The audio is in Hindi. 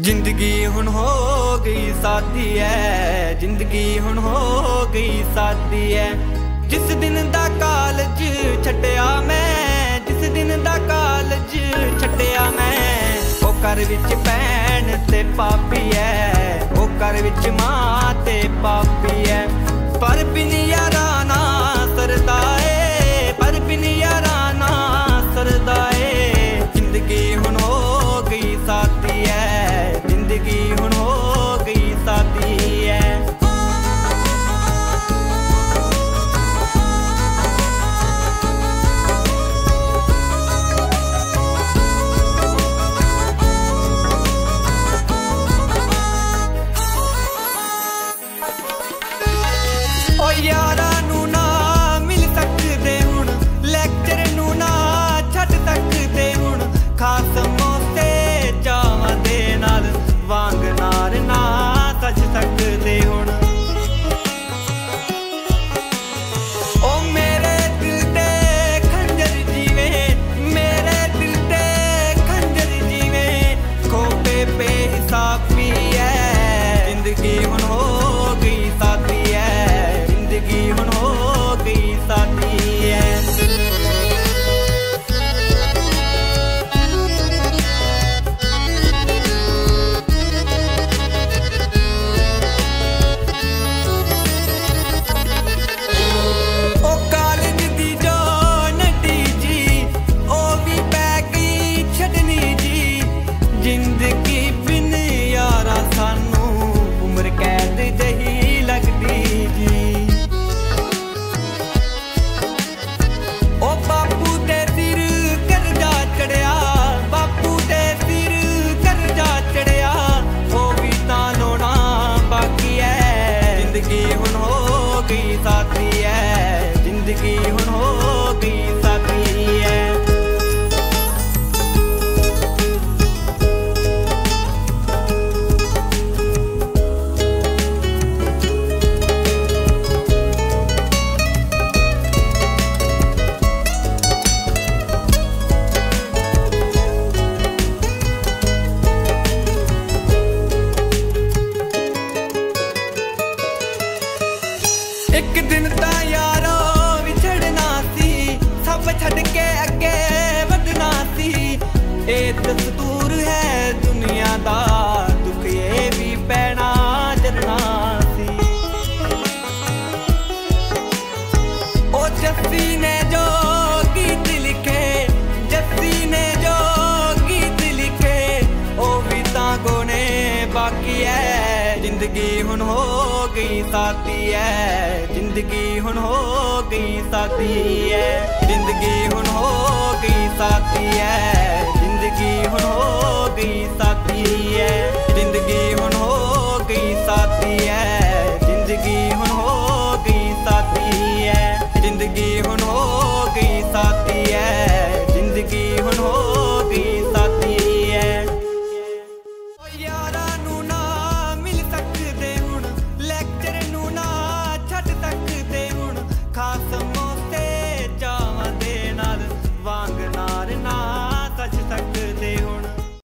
जिंदगी हुण हो गई सादी है, जिंदगी हुण हो गई सादी है। जिस दिन दा कालज छड्डिया मैं, जिस दिन दा कालज छड्डिया मैं, ओ घर विच भैन ते पापी है, ओ घर विच मां ते पापी है। पर बिन यारा ना सरदा ए, पर बिन यारा ना सरदा ए। जिंदगी हुण हो गई सादी है, जिंदगी हुण हो गई सादी है। ओ यारा नू ना मिल सकदे हुण, लैक्चर नू ना छड्ड सकदे हुण, खास समोसे चावां दे नाल वांग नार ना सज सकदे हुण। ओ मेरे दिल ते खंजर जीवे, मेरे दिल ते खंजर जीवे, खोपे बेहिसाबी है। जिंदगी हुण हो गई सादी है, जिंदगी हुण हो गई सादी है। ओ कालज दी जो नड्डी जी, ओ भी पै गई छड्डनी जी। जिंदगी बिन यारा सानू उम्र कैद जही लगदी जी। ओ बापू दे सिर करजा चढ़िया, बापू दे सिर करजा चढ़िया, ओ भी तां लोना बाकी है। जिंदगी हुण हो गई सादी है, जिंदगी हुण हो गई सादी है। एक दिन तां यारो विछड़ना सी, सब छड़ के अगे वधना सी। ए दस्तूर है दुनिया दा, दुख ये भी पैना जरना सी। ओ जस्सी ने जो गीत लिखे, जस्सी ने जो गीत लिखे, ओ भी तां गोने बाकी है। जिंदगी हुण हो गई सादी है, जिंदगी हुण हो गई सादी है। जिंदगी हुण हो गई सादी है, जिंदगी हुण हो गई सादी है। जिंदगी हुण हो